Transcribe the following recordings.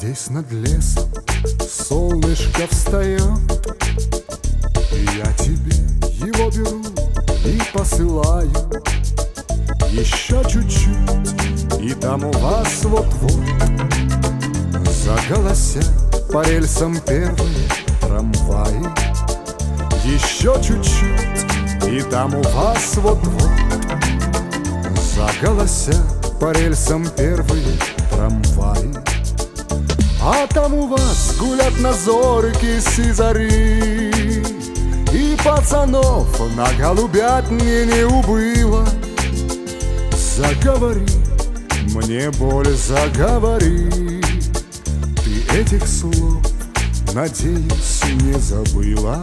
здесь над лесом солнышко встает, и я тебе его беру и посылаю. Еще чуть-чуть, и там у вас вот-вот заголосят по рельсам первые трамваи. Еще чуть-чуть, и там у вас вот-вот заголосят по рельсам первые трамваи. А там у вас гулят на зорьке сизари, и пацанов на голубятне не убыло. Заговори, мне боль заговори, ты этих слов, надеюсь, не забыла.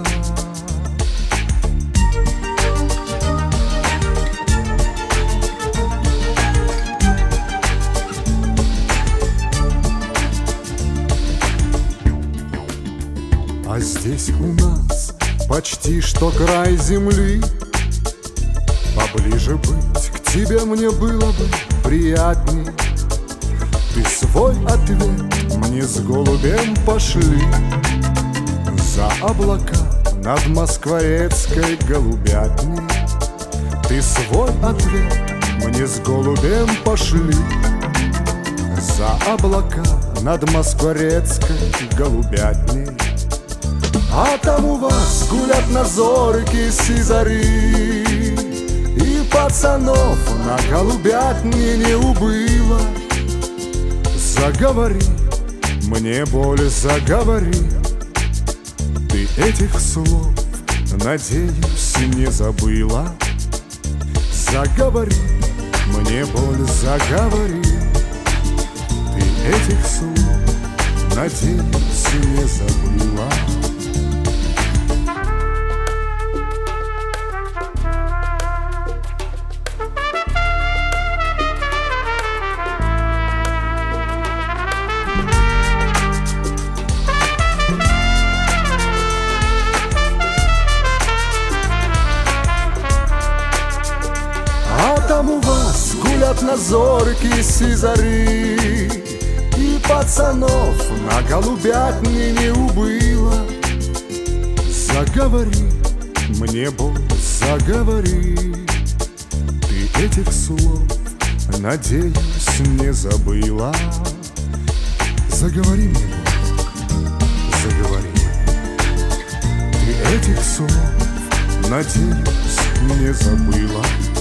А здесь у нас почти что край земли. Поближе быть к тебе мне было бы приятней. Ты свой ответ мне с голубем пошли. За облака над москворецкой голубятней. Ты свой ответ мне с голубем пошли. За облака над москворецкой голубятней. А там у вас гулят на зорьке сизари, и пацанов на голубятне не убыло. Заговори, мне боль заговори, ты этих слов, надеюсь, не забыла. Заговори, мне боль заговори, ты этих слов, надеюсь, не забыла. Там у вас гулят на зорьке сизари, и пацанов на голубятне не убыло. Заговори, мне боль заговори, ты этих слов, надеюсь, не забыла. Заговори мне, боль, заговори, ты этих слов, надеюсь, не забыла.